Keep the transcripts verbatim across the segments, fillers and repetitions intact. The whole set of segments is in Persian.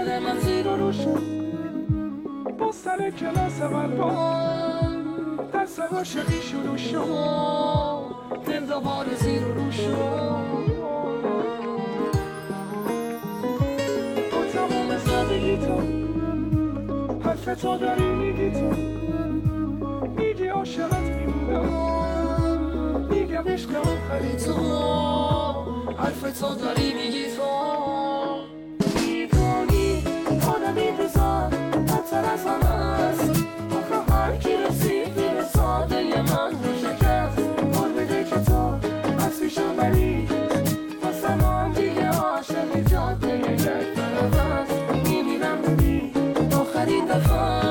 دل من زیر و رو شد با سر کلاس قلبان در سوا شقی شروع شد دل دوباره زیر و رو شد با تمام سادگی تو حرف تو داری میگی تو میگی عاشقت میمونم میگم عشق آخری تو حرف تو داری میگی تو میدونی آدم این روزا بدتر از همه است آخه هر کی رسید دل ساده من رو شکست بار بده که تو از پیشم بری واسه من دیگه عاشق جاده یک طرف است میمیرم ببین آخرین دفعه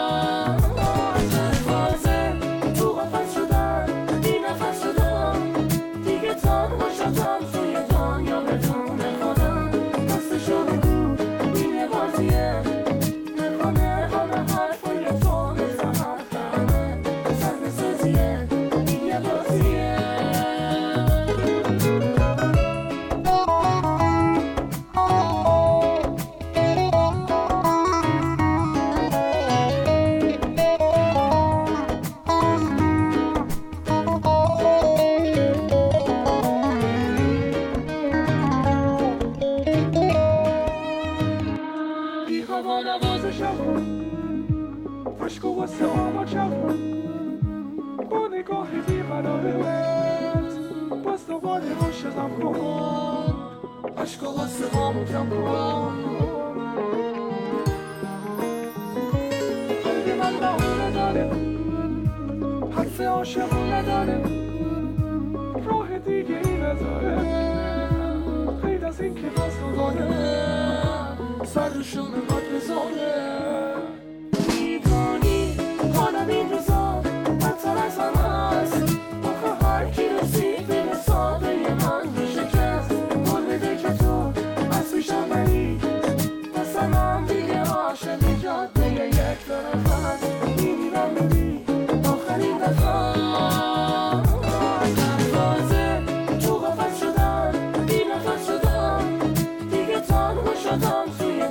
هوا نوازشم کن عشق و واسه آماجم کن با نگاه بیقرارت باز دوباره عاشقم کن عشق و واسه آماجم کن قلب من راه نداره حرف عاشقون نداره راه دیگه ای نداره غیر از این که باز دوباره سر روشون باد بزاره میدونی حالم این روزا بدتر از همه است آخه هر کی رسید دل ساده من رو شکست بار بده که تو از پیشم بری واسه من دیگه عاشق جاده یک طرف است میمیرم ببین آخرین دفعه دروازه تو قفس شدم بی نفس شدم دیگه تنها شدم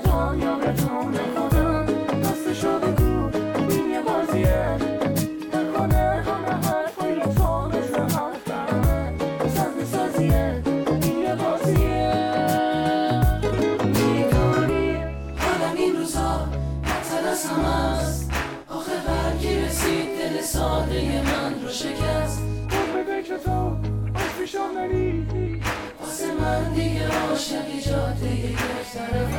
آخه برگی رسید دل ساده من رو شکست بار بده که تو از پیشم نری واسه من دیگه عاشقی جاده یک طرف